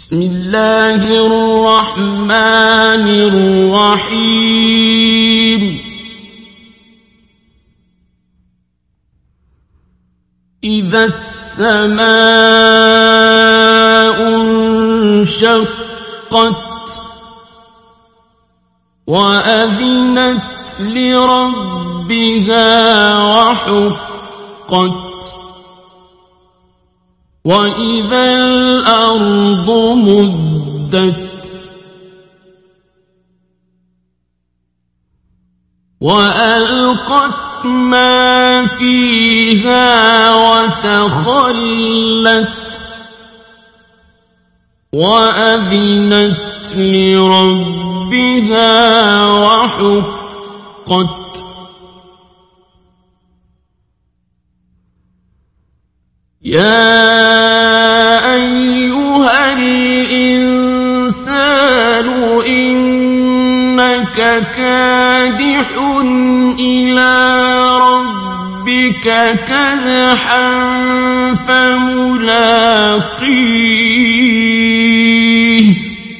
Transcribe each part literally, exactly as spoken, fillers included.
بسم الله الرحمن الرحيم إذا السماء انشقت وأذنت لربها وحقت وإذا الأرض مدت وألقت ما فيها وتخلت وأذنت لربها وحقت يا أيها الإنسان إنك كادح إلى ربك كدحا فملاقيه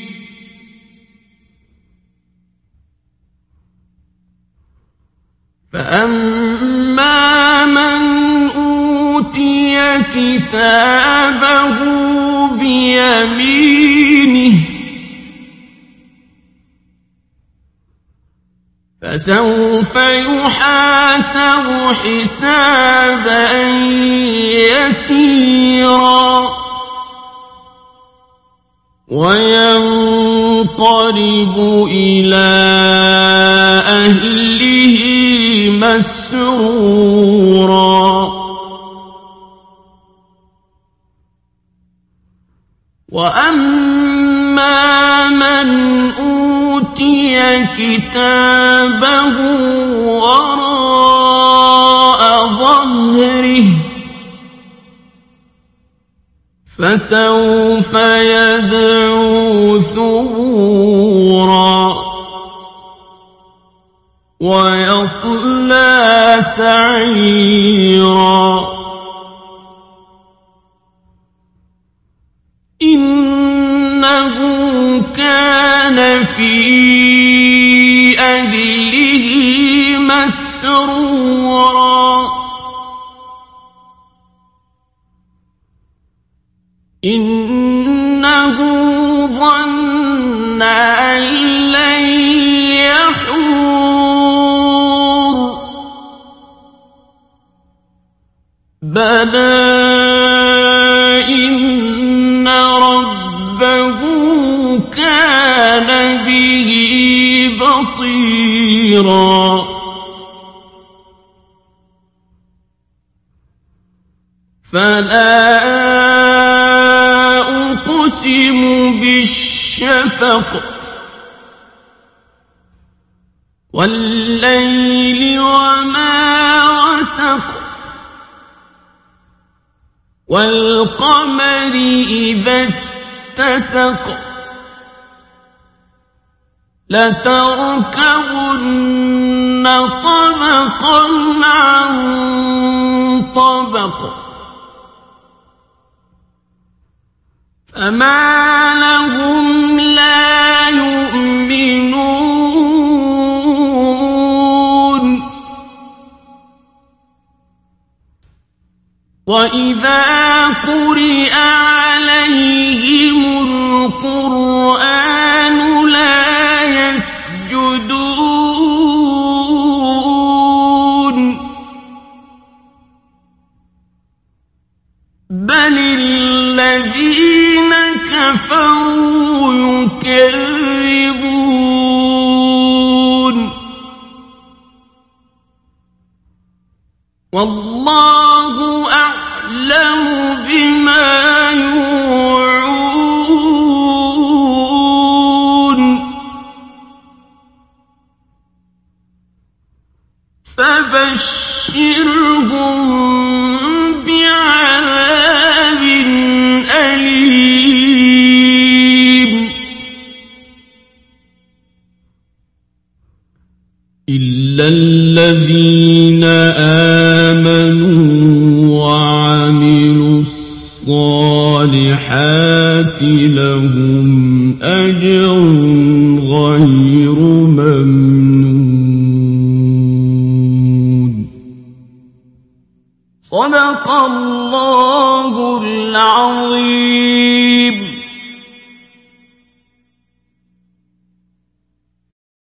فأما من أوتي كتابه بيمينه فسوف يحاسب حسابا يسيرا وينقلب إلى أهله مسرورا وأما من أوتي كتابه وراء ظهره فسوف يدعو ثبورا ويصلى سعيرا إنه كان في أهله مسرورا إنه ظن أن لن يحور بلى إن ربه كان به بصيرا فلا أقسم بالشفق والليل وما وسق والقمر إذا اتسق لتركبن طبقا عن طبق فما لهم لا يؤمنون وإذا قرئ عليهم القرآن لا يسجدون بل الذين كفروا يكذبون والله أعلم بما يوعون فبشرهم بعذاب أليم إلا الذين آمنوا وعملوا الصالحات الآخرة لهم أجر غير ممنون. صدق الله العظيم.